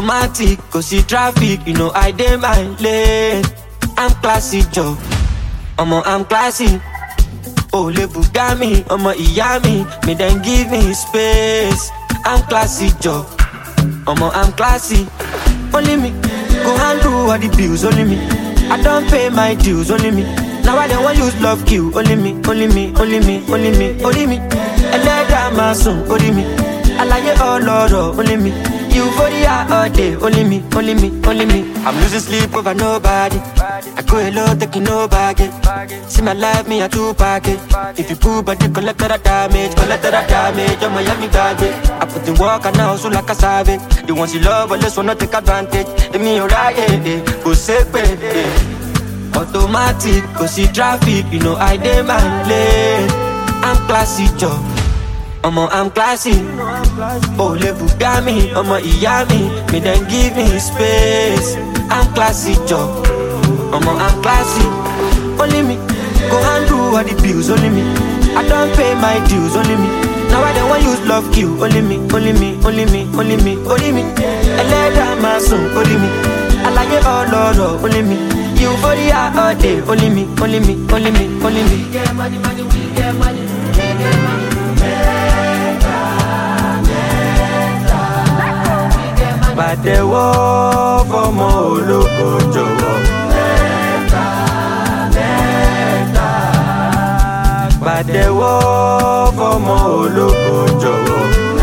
Automatic, cause see traffic, you know I dey my lane. I'm classy, Joe. I'm classy. Oh, le Bugami, ìyá mi, me then give me space. I'm classy, Joe. I'm classy. Only me, go handle all the bills, only me. I don't pay my dues, only me. Now I don't want use love kill, only me, only me, only me, only me, only me. Ẹlẹ́dàá máa sùn, only me. Àlàyé ọlọ́rọ̀, only me. Euphoria all day, only me, only me, only me. I'm losing sleep over nobody. I go hello, taking no baggage. See my life, me a two package. If you pull body, collateral damage. Oh my yummy garbage. I put in work and now so like a savage. The ones you love, but let's wanna take advantage. Let me alright, go safe, Automatic, go see traffic, you know I dey my lane. I'm classy, Joe. I'm classy. Oh, le Bugami, ìyá mi, me then give me space. I'm classy, Joe. I'm classy. Only me, go handle all the bills, only me. I don't pay my dues, only me. Now I don't want use love kill, only me, only me, only me, only me, only me. Ẹlẹ́dàá máa sùn, only me. Àlàyé ọlọ́rọ̀, only me. Euphoria all day, only me, only me, only me, only me. We get money, we get money, we get money. Pàtẹ́wọ́ fọ́mọ ológo jọ̀wọ́. Pàtẹ́wọ́ fọ́mọ ológo jọ̀wọ́.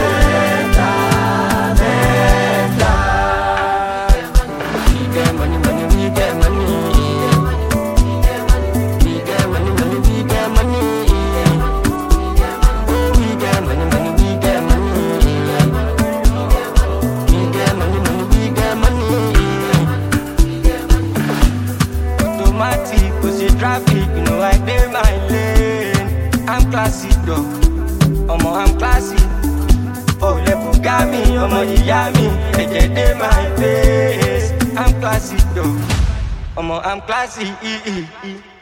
Traffic, you know I dey my lane. I'm classy, though. I'm classy. Oh, le Bugami, ìyá mi, they dey my face. I'm classy, though. I'm classy.